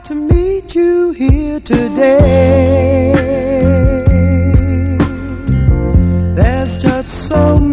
to meet you here today. There's just so